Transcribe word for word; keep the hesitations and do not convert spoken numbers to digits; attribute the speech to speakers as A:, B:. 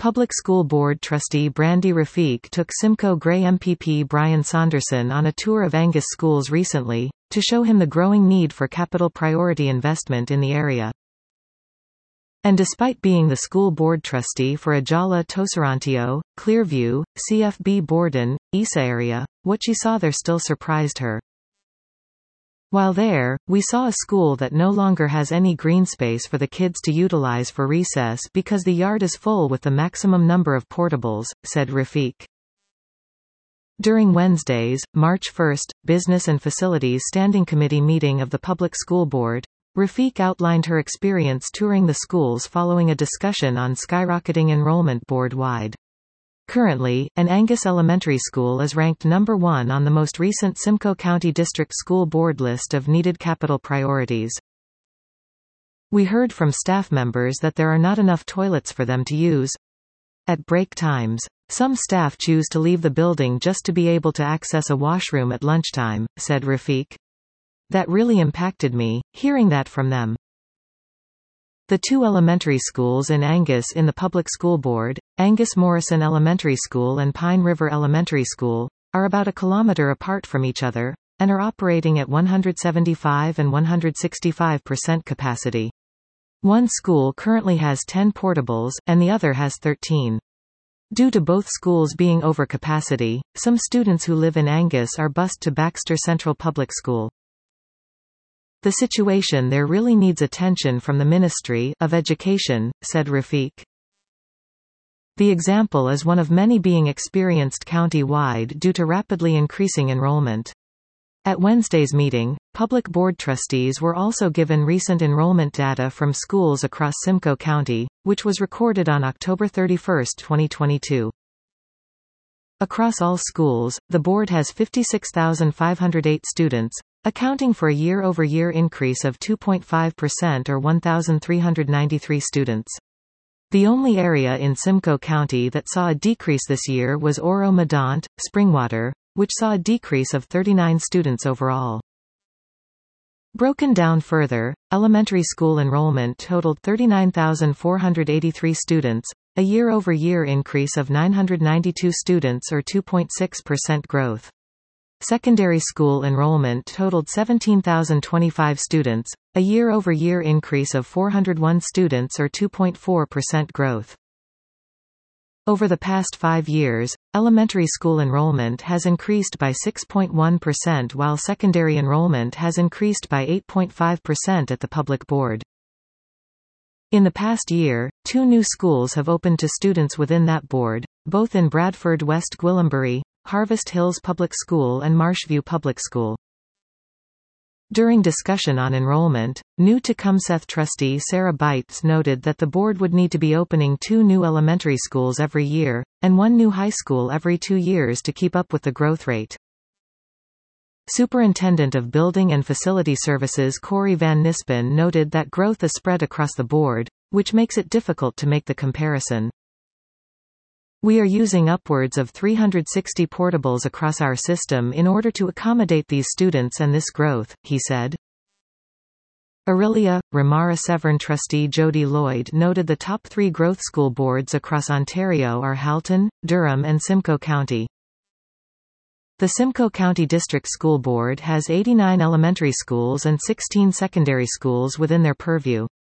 A: Public School Board trustee Brandy Rafiq took Simcoe Grey M P P Brian Saunderson on a tour of Angus schools recently, to show him the growing need for capital priority investment in the area. And despite being the school board trustee for Ajala Toserantio, Clearview, C F B Borden, Isa area, what she saw there still surprised her. While there, we saw a school that no longer has any green space for the kids to utilize for recess because the yard is full with the maximum number of portables, said Rafiq. During Wednesday's, March first, Business and Facilities Standing Committee meeting of the Public School Board, Rafiq outlined her experience touring the schools following a discussion on skyrocketing enrollment board-wide. Currently, an Angus Elementary School is ranked number one on the most recent Simcoe County District School Board list of needed capital priorities. We heard from staff members that there are not enough toilets for them to use at break times. Some staff choose to leave the building just to be able to access a washroom at lunchtime, said Rafiq. That really impacted me, hearing that from them. The two elementary schools in Angus in the Public School Board, Angus Morrison Elementary School and Pine River Elementary School, are about a kilometer apart from each other, and are operating at one hundred seventy-five and one hundred sixty-five percent capacity. One school currently has ten portables, and the other has thirteen. Due to both schools being over capacity, some students who live in Angus are bused to Baxter Central Public School. The situation there really needs attention from the Ministry of Education, said Rafiq. The example is one of many being experienced county-wide due to rapidly increasing enrollment. At Wednesday's meeting, public board trustees were also given recent enrollment data from schools across Simcoe County, which was recorded on October thirty-first, twenty twenty-two. Across all schools, the board has fifty-six thousand five hundred eight students, accounting for a year-over-year increase of two point five percent or one thousand three hundred ninety-three students. The only area in Simcoe County that saw a decrease this year was Oro-Medonte, Springwater, which saw a decrease of thirty-nine students overall. Broken down further, elementary school enrollment totaled thirty-nine thousand four hundred eighty-three students, a year-over-year increase of nine hundred ninety-two students or two point six percent growth. Secondary school enrollment totaled seventeen thousand twenty-five students, a year-over-year increase of four hundred one students or two point four percent growth. Over the past five years, elementary school enrollment has increased by six point one percent while secondary enrollment has increased by eight point five percent at the public board. In the past year, two new schools have opened to students within that board, both in Bradford West Gwillimbury, Harvest Hills Public School and Marshview Public School. During discussion on enrollment, new Tecumseth trustee Sarah Bites noted that the board would need to be opening two new elementary schools every year, and one new high school every two years to keep up with the growth rate. Superintendent of Building and Facility Services Corey Van Nispen noted that growth is spread across the board, which makes it difficult to make the comparison. We are using upwards of three hundred sixty portables across our system in order to accommodate these students and this growth, he said. Orillia, Ramara Severn trustee Jody Lloyd noted the top three growth school boards across Ontario are Halton, Durham and Simcoe County. The Simcoe County District School Board has eighty-nine elementary schools and sixteen secondary schools within their purview.